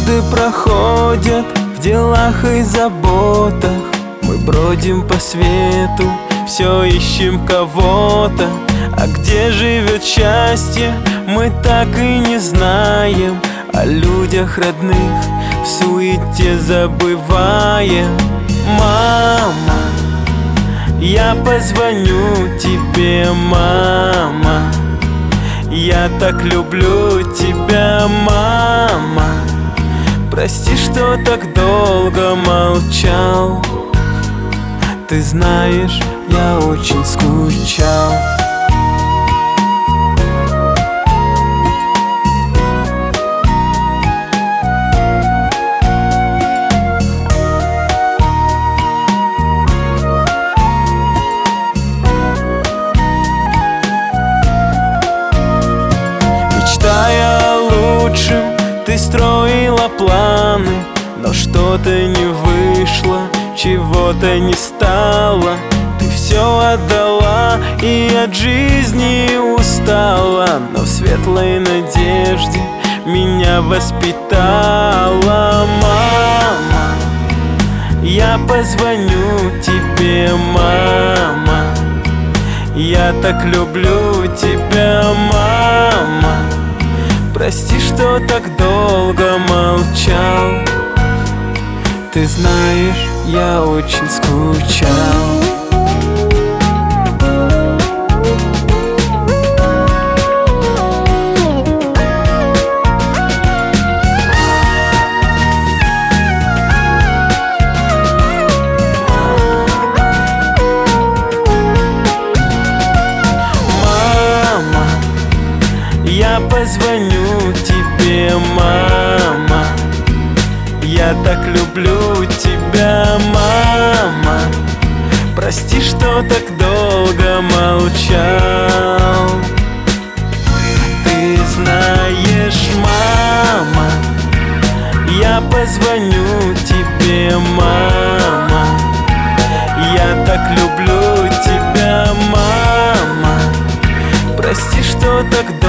Годы проходят в делах и заботах. Мы бродим по свету, все ищем кого-то. А где живет счастье, мы так и не знаем. О людях родных в суете забываем. Мама, я позвоню тебе, мама. Я так люблю тебя, мама. Прости, что так долго молчал. Ты знаешь, я очень скучал. Мечтая о лучшем, ты строила планы, но что-то не вышло, чего-то не стало. Ты все отдала и от жизни устала, но в светлой надежде меня воспитала. Мама, я позвоню тебе, мама. Я так люблю тебя, мама. Прости, что так долго молчал. Ты знаешь, я очень скучал. Мама, я позвоню тебе, мама. Я так люблю тебя, мама. Прости, что так долго молчал. Ты знаешь, мама, я позвоню тебе, мама. Я так люблю тебя, мама. Прости, что так долго